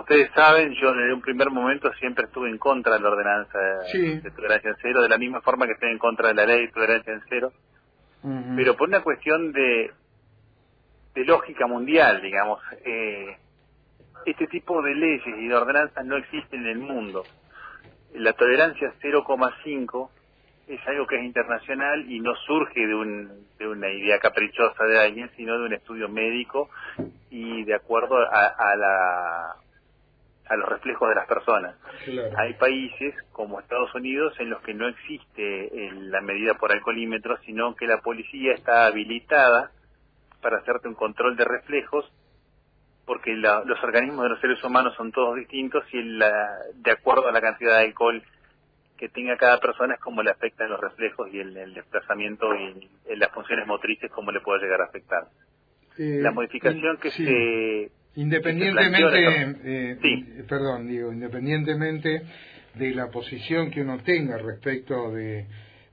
ustedes saben, yo desde un primer momento siempre estuve en contra de la ordenanza Sí. de tolerancia cero, de la misma forma que estoy en contra de la ley de tolerancia cero, pero por una cuestión de lógica mundial, digamos. Este tipo de leyes y de ordenanzas no existen en el mundo. La tolerancia 0,5 es algo que es internacional y no surge de una idea caprichosa de alguien, sino de un estudio médico y de acuerdo a los reflejos de las personas. Claro. Hay países como Estados Unidos en los que no existe la medida por alcoholímetro, sino que la policía está habilitada para hacerte un control de reflejos, porque los organismos de los seres humanos son todos distintos y de acuerdo a la cantidad de alcohol que tenga cada persona es como le afectan los reflejos y el desplazamiento y las funciones motrices, como le puede llegar a afectar. La modificación que sí. se Independientemente, sí. Independientemente de la posición que uno tenga respecto de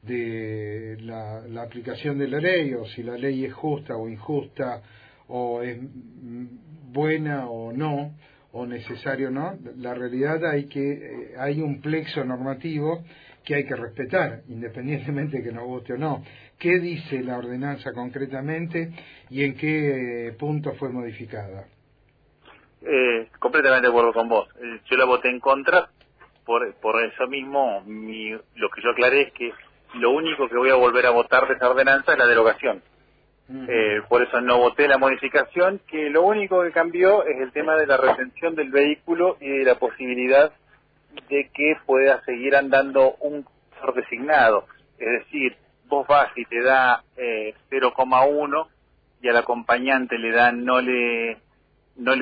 la aplicación de la ley, o si la ley es justa o injusta, o es buena o no, o necesario o no, la realidad hay un plexo normativo que hay que respetar, independientemente de que nos guste o no. ¿Qué dice la ordenanza concretamente y en qué punto fue modificada? Completamente de acuerdo con vos. Yo la voté en contra, por eso mismo, lo que yo aclaré es que lo único que voy a volver a votar de esa ordenanza es la derogación. Por eso no voté la modificación, que lo único que cambió es el tema de la retención del vehículo y de la posibilidad de que pueda seguir andando un conductor designado. Es decir, vos vas y te da 0,1 y al acompañante le da le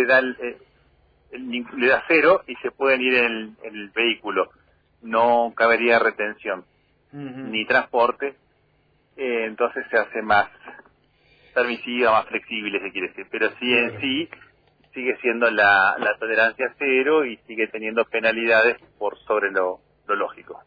da 0 y se pueden ir en el vehículo. No cabería retención ni transporte, entonces se hace más permisiva, más flexible, se quiere decir, pero sí en sí sigue siendo la tolerancia 0 y sigue teniendo penalidades por sobre lo lógico.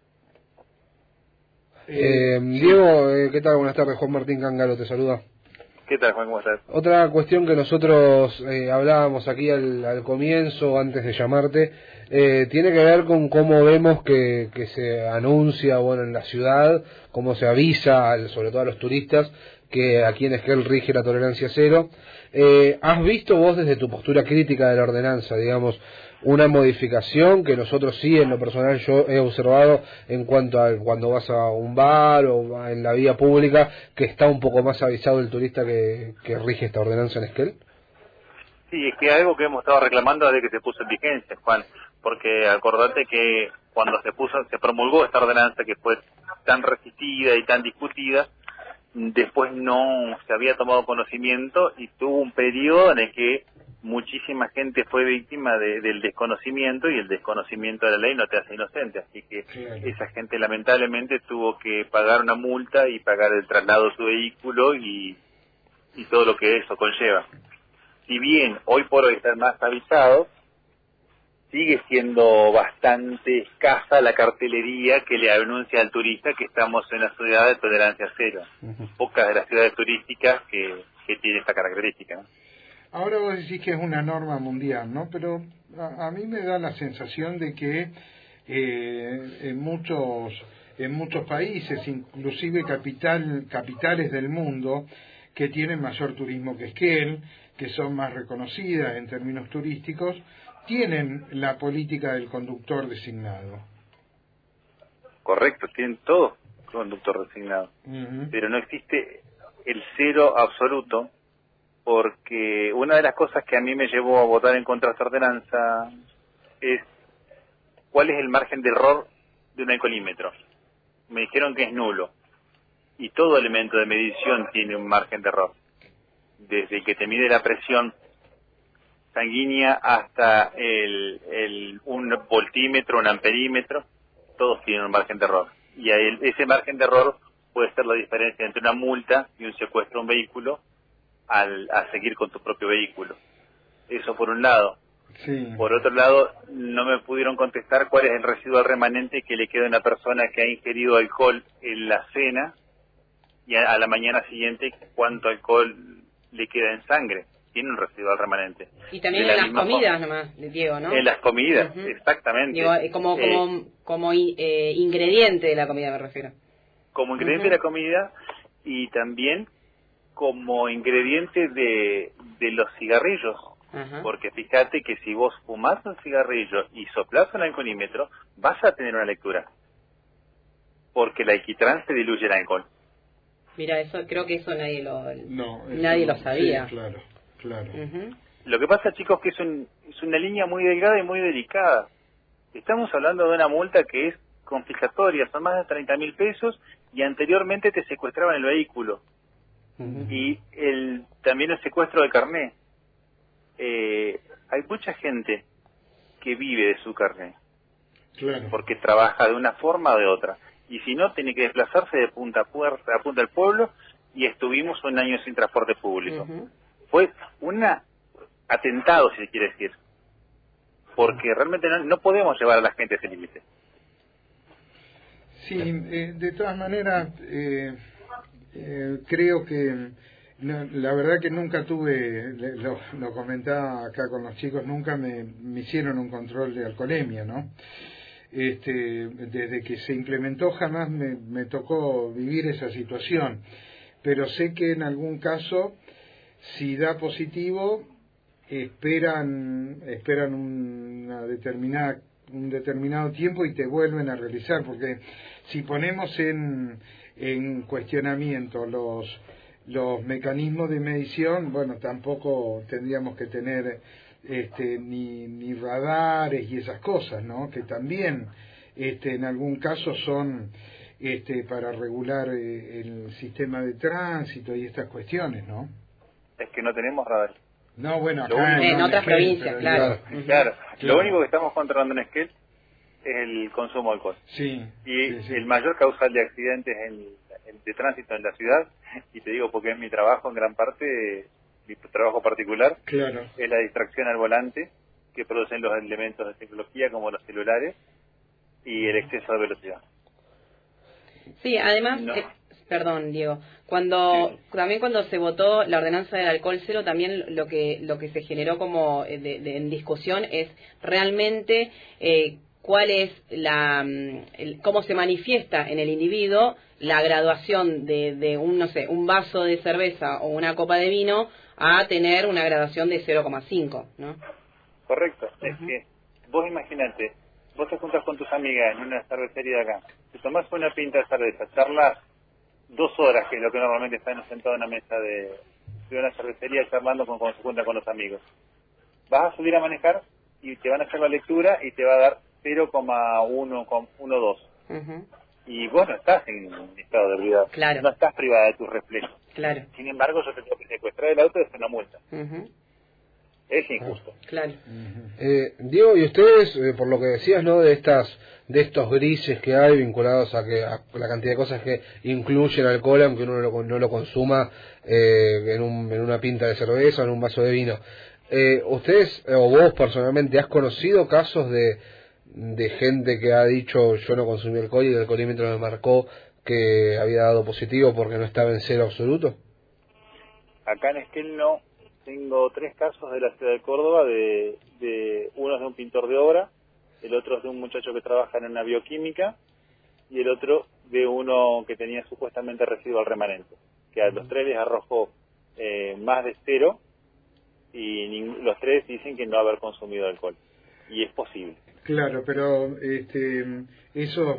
Diego, ¿qué tal? Buenas tardes, Juan Martín Cángalo te saluda. ¿Qué tal, Juan? ¿Cómo estás? Otra cuestión que nosotros hablábamos aquí al comienzo, antes de llamarte, tiene que ver con cómo vemos que se anuncia, bueno, en la ciudad, cómo se avisa, sobre todo a los turistas, que aquí en Esquel rige la tolerancia 0. ¿Has visto vos desde tu postura crítica de la ordenanza, digamos, una modificación que nosotros sí, en lo personal, yo he observado en cuanto a cuando vas a un bar o en la vía pública, que está un poco más avisado el turista que rige esta ordenanza en Esquel? Sí, es que algo que hemos estado reclamando desde que se puso en vigencia, Juan, porque acordate que cuando se promulgó esta ordenanza que fue tan resistida y tan discutida, después no se había tomado conocimiento y tuvo un periodo en el que muchísima gente fue víctima del desconocimiento, y el desconocimiento de la ley no te hace inocente, así que esa gente lamentablemente tuvo que pagar una multa y pagar el traslado de su vehículo y todo lo que eso conlleva. Si bien hoy por hoy están más avisados, sigue siendo bastante escasa la cartelería que le anuncia al turista que estamos en la ciudad de tolerancia 0. Pocas de las ciudades turísticas que tienen esta característica, ¿no? Ahora vos decís que es una norma mundial, ¿no? Pero a mí me da la sensación de que en muchos países, inclusive capitales del mundo, que tienen mayor turismo que Esquel, que son más reconocidas en términos turísticos, tienen la política del conductor designado. Correcto, tienen todo conductor designado. Pero no existe el 0 absoluto, porque una de las cosas que a mí me llevó a votar en contra de esta ordenanza es cuál es el margen de error de un alcoholímetro. Me dijeron que es nulo, y todo elemento de medición tiene un margen de error, desde que te mide la presión sanguínea hasta un voltímetro, un amperímetro, todos tienen un margen de error, y ese margen de error puede ser la diferencia entre una multa y un secuestro de un vehículo a seguir con tu propio vehículo. Eso por un lado. Sí. Por otro lado, no me pudieron contestar cuál es el residual remanente que le queda a una persona que ha ingerido alcohol en la cena, y a la mañana siguiente cuánto alcohol le queda en sangre. tiene un residual remanente. Y también en las comidas nomás, Diego, ¿no? En las comidas, exactamente. Digo, como ingrediente de la comida me refiero. Como ingrediente de la comida y también como ingrediente de los cigarrillos. Porque fíjate que si vos fumás un cigarrillo y soplás un alcoholímetro, vas a tener una lectura. Porque el alquitrán se diluye en alcohol. Mira, eso creo que eso nadie lo sabía. Sí, claro. Lo que pasa, chicos, que es una línea muy delgada y muy delicada. Estamos hablando de una multa que es confiscatoria, son más de 30.000 pesos y anteriormente te secuestraban el vehículo. Y también el secuestro de carné. Hay mucha gente que vive de su carné. Claro. Porque trabaja de una forma o de otra. Y si no, tiene que desplazarse de punta a punta del pueblo y estuvimos un año sin transporte público. Fue un atentado, si se quiere decir. Porque realmente no podemos llevar a la gente a ese límite. Sí, de todas maneras, creo que la verdad que nunca tuve, lo comentaba acá con los chicos, nunca me hicieron un control de alcoholemia, ¿no? Desde que se implementó jamás me tocó vivir esa situación, pero sé que en algún caso, si da positivo, esperan un determinado tiempo y te vuelven a realizar, porque si ponemos en cuestionamiento los mecanismos de medición, bueno, tampoco tendríamos que tener ni radares y esas cosas, ¿no? Que también en algún caso son para regular el sistema de tránsito y estas cuestiones, ¿no? Es que no tenemos radar. No, bueno, acá en otras provincias, claro. Lo único que estamos controlando en Esquel es el consumo de alcohol. Sí. Y el mayor causal de accidentes de tránsito en la ciudad, y te digo porque es mi trabajo en gran parte, mi trabajo particular, claro, es la distracción al volante que producen los elementos de tecnología como los celulares y el exceso de velocidad. Sí, además, perdón, Diego, también cuando se votó la ordenanza del alcohol cero, también lo que se generó como en discusión es realmente cuál es cómo se manifiesta en el individuo la graduación de un vaso de cerveza o una copa de vino a tener una graduación de 0,5, ¿no? Correcto. Es que vos imaginate, vos te juntas con tus amigas en una cervecería de acá, te tomás una pinta de cerveza, charlas 2 horas, que es lo que normalmente están sentados en una mesa de una cervecería charlando cuando se juntan con los amigos. Vas a subir a manejar y te van a hacer la lectura y te va a dar 0,112. Y vos no estás en estado de ebriedad, claro, no estás privada de tus reflejos. Claro. Sin embargo, yo te tengo que secuestrar el auto y hacer una multa. Es injusto. Claro. Diego, y ustedes, por lo que decías, ¿no? De estos grises que hay vinculados a la cantidad de cosas que incluyen alcohol, aunque uno no lo consuma en una pinta de cerveza o en un vaso de vino. ¿Ustedes o vos personalmente has conocido casos de gente que ha dicho yo no consumí alcohol y el alcoholímetro me marcó que había dado positivo porque no estaba en cero absoluto? Acá en Esquel no. Tengo 3 casos de la ciudad de Córdoba, uno es de un pintor de obra, el otro es de un muchacho que trabaja en una bioquímica y el otro de uno que tenía supuestamente residual remanente, que a los 3 les arrojó más de 0 y los 3 dicen que no haber consumido alcohol, y es posible. Claro, pero esos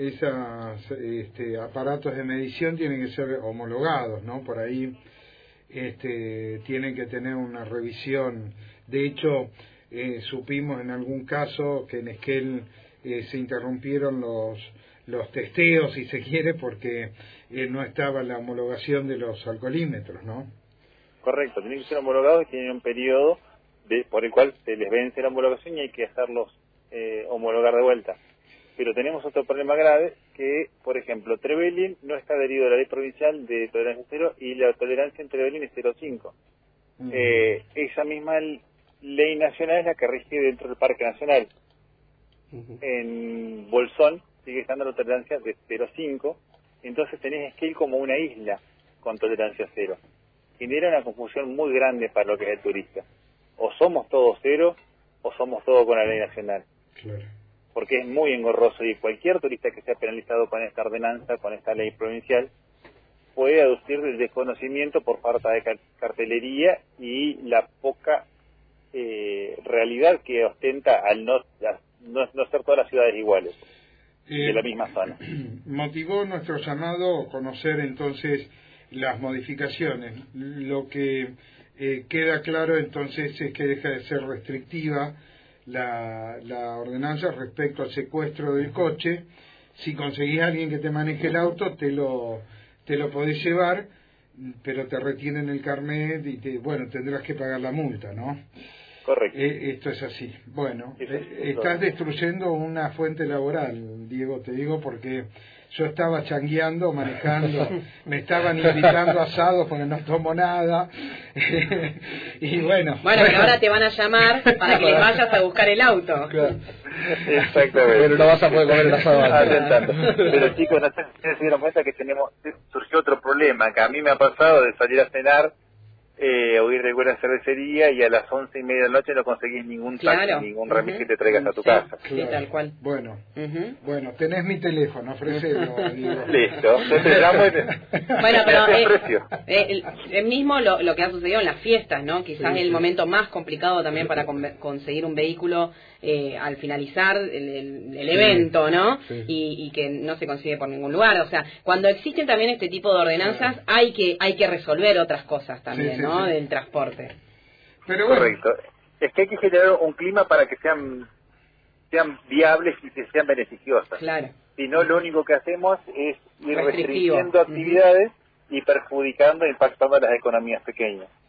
aparatos de medición tienen que ser homologados, ¿no? Por ahí tienen que tener una revisión. De hecho, supimos en algún caso que en Esquel se interrumpieron los testeos, si se quiere, porque no estaba la homologación de los alcoholímetros, ¿no? Correcto, tienen que ser homologados y tienen un periodo por el cual se les vence la homologación y hay que hacerlos homologar de vuelta. Pero tenemos otro problema grave que, por ejemplo, Trevelin no está adherido a la ley provincial de tolerancia cero y la tolerancia en Trevelin es 0,5. Esa misma ley nacional es la que rige dentro del Parque Nacional. En Bolsón sigue estando la tolerancia de 0,5, entonces tenés Esquel como una isla con tolerancia cero. genera una confusión muy grande para lo que es el turista. O somos todos cero, o somos todos con la ley nacional. Claro. Porque es muy engorroso y cualquier turista que sea penalizado con esta ordenanza, con esta ley provincial, puede aducir el desconocimiento por falta de cartelería y la poca realidad que ostenta al no ser todas las ciudades iguales, de la misma zona. Motivó nuestro llamado conocer entonces las modificaciones. Lo que queda claro entonces es que deja de ser restrictiva la ordenanza respecto al secuestro del coche. Si conseguís a alguien que te maneje el auto, te lo podés llevar, pero te retienen el carnet y tendrás que pagar la multa, ¿no? Correcto. Esto es así. Bueno, estás destruyendo una fuente laboral, Diego, te digo, porque yo estaba changueando, manejando, me estaban invitando a asados porque no tomo nada. Y bueno, pero ahora te van a llamar para que les vayas a buscar el auto. Claro. Exactamente. Pero no vas a poder comer el asado antes. Pero chicos, no sé si se dieron cuenta que surgió otro problema, que a mí me ha pasado de salir a cenar o ir de alguna cervecería y a las 11:30 de la noche no conseguís ningún taxi, ningún remis que te traigas a tu casa. Claro. Sí, tal cual. Bueno, tenés mi teléfono, ofrecelo. Listo, yo te llamo y pero es mismo lo que ha sucedido en las fiestas, ¿no? Quizás el momento más complicado también para conseguir un vehículo al finalizar el evento, ¿no? Sí. Y que no se consigue por ningún lugar. O sea, cuando existen también este tipo de ordenanzas, hay que resolver otras cosas también, ¿no? Sí. Del transporte. Pero bueno. Correcto. Es que hay que generar un clima para que sean viables y que sean beneficiosas. Claro. Si no, lo único que hacemos es ir restringiendo actividades y perjudicando e impactando a las economías pequeñas.